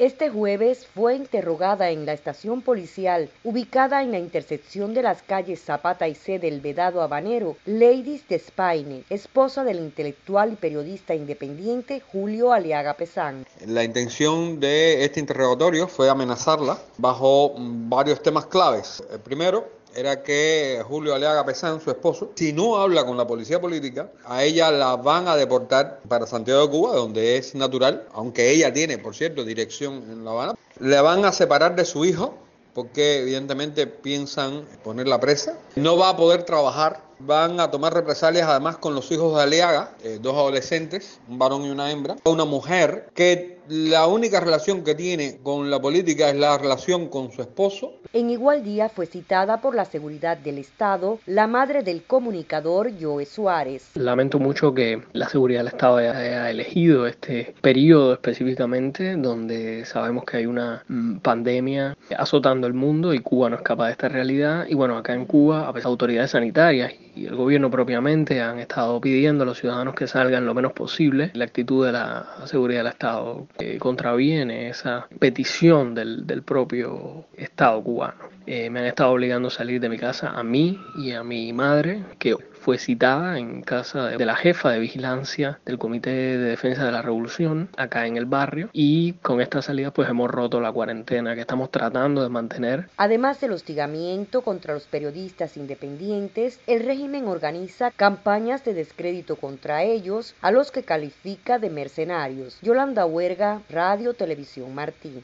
Este jueves fue interrogada en la estación policial ubicada en la intersección de las calles Zapata y C del Vedado Habanero, Leydis Despaine, esposa del intelectual y periodista independiente Julio Aliaga Pesán. La intención de este interrogatorio fue amenazarla bajo varios temas claves. El primero era que Julio Aliaga Pesán, su esposo, si no habla con la policía política, a ella la van a deportar para Santiago de Cuba, donde es natural, aunque ella tiene, por cierto, dirección en La Habana. Le van a separar de su hijo, porque evidentemente piensan ponerla presa. No va a poder trabajar, van a tomar represalias además con los hijos de Aliaga, dos adolescentes, un varón y una hembra. Una mujer que la única relación que tiene con la política es la relación con su esposo. En igual día fue citada por la seguridad del Estado la madre del comunicador Joe Suárez. Lamento mucho que la seguridad del Estado haya elegido este periodo específicamente donde sabemos que hay una pandemia azotando el mundo y Cuba no escapa de esta realidad. Y bueno, acá en Cuba, a pesar de autoridades sanitarias y el gobierno propiamente han estado pidiendo a los ciudadanos que salgan lo menos posible. La actitud de la seguridad del Estado contraviene esa petición del propio Estado cubano. Me han estado obligando a salir de mi casa a mí y a mi madre, que fue citada en casa de la jefa de vigilancia del Comité de Defensa de la Revolución, acá en el barrio, y con esta salida pues hemos roto la cuarentena que estamos tratando de mantener. Además del hostigamiento contra los periodistas independientes, el régimen organiza campañas de descrédito contra ellos, a los que califica de mercenarios. Yolanda Huerga, Radio Televisión Martí.